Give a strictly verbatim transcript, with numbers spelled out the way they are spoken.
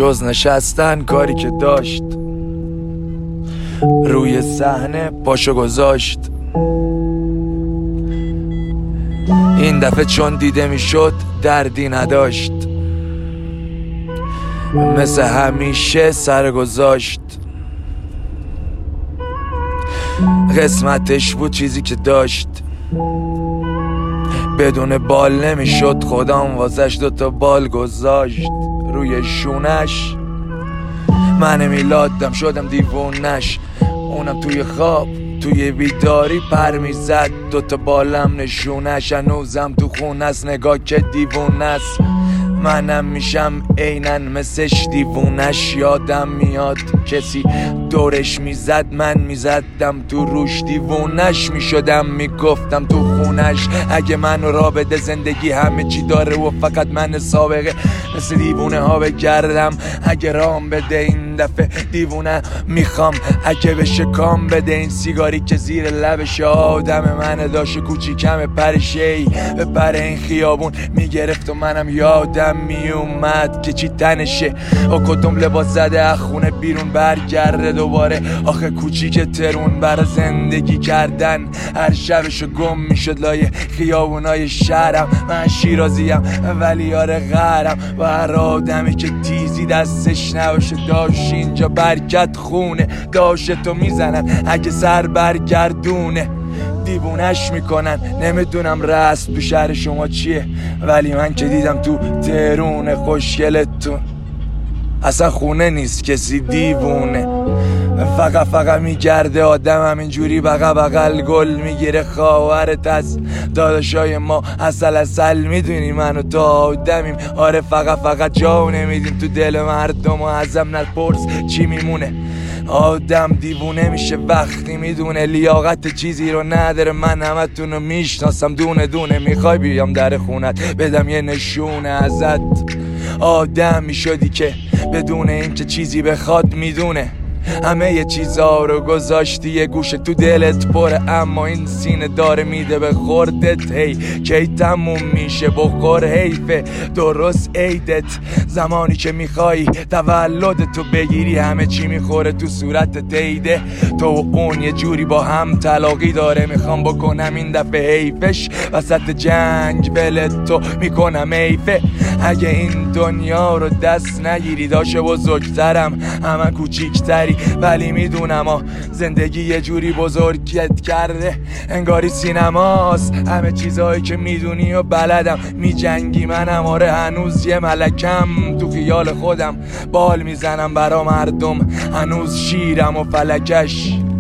جز نشستن کاری که داشت روی صحنه پاشو گذاشت. این دفعه چون دیده میشد دردی نداشت، مثل همیشه سر گذاشت. قسمتش بود چیزی که داشت، بدون بال نمیشد، خدام واسش دوتا بال گذاشت روی شونش. من میلادم شدم دیوونش، اونم توی خواب توی بیداری پر میزد، دوتا بالم نشونش. هنوزم تو خونه است، نگاه که دیوونش. منم میشم عیناً مثلش دیوونش. یادم میاد کسی دورش میزد، من میزدم تو روش. دیوونش میشدم میگفتم تو خونش اگه منو را بده زندگی همه چی داره و فقط من سابقه مثل دیوونه ها بگردم. اگه رام بده این دفعه دیوونه میخوام، اگه بشه کام بده این سیگاری که زیر لبش. آدم من داشت کوچیکم پرشی به پر این خیابون میگرفت و منم یادم میومد که چی تنشه و کدوم لباس زده از خونه بیرون برگرده دوباره. آخه کوچیک ترون بر زندگی کردن هر شبشو گم میشد لای خیابونای شهرم. من شیرازیم ولی یار غرم و هر آدمی که تیزی دستش نباشه داشت اینجا برکت خونه داشت تو میزنن اگه سر برگردونه. دیوونش میکنن. نمیدونم رسم تو شهر شما چیه ولی من که دیدم تو تهرون خوشگلتون اصلا خونه نیست کسی دیوونه. فقط فقط میگرده آدم همینجوری بغل بغل گل میگیره. خواهرت از داداشای ما اصل اصل میدونی منو تا آدمیم. آره فقط فقط جاو نمیدیم تو دل مردم و ازم نپرس چی میمونه. آدم دیوونه میشه وقتی میدونه لیاقت چیزی رو نداره. من همه تونو میشناسم دونه دونه. میخوای بیام در خونت بدم یه نشونه ازت؟ آدم میشدی که بدون این که چیزی بخواد میدونه همه یه چیزا رو گذاشتی یه گوشه تو دلت پره، اما این سینه داره میده به خوردت. هی کی تموم میشه بخور حیفه درست عیدت. زمانی که میخوایی تولدتو بگیری همه چی میخوره تو صورتت عیده. تو و اون یه جوری با هم تلاقی داره. میخوام بکنم این دفعه حیفش وسط جنگ ولتو میکنم حیفه. اگه این دنیا رو دست نگیری داشه بزرگترم همه کوچیکتری ولی میدونم آه زندگی یه جوری بزرگت کرده انگاری سینماست. همه چیزهایی که میدونی و بلدم میجنگی منم. آره هنوز یه ملکم تو خیال خودم بال میزنم برا مردم. هنوز شیرم و فلکش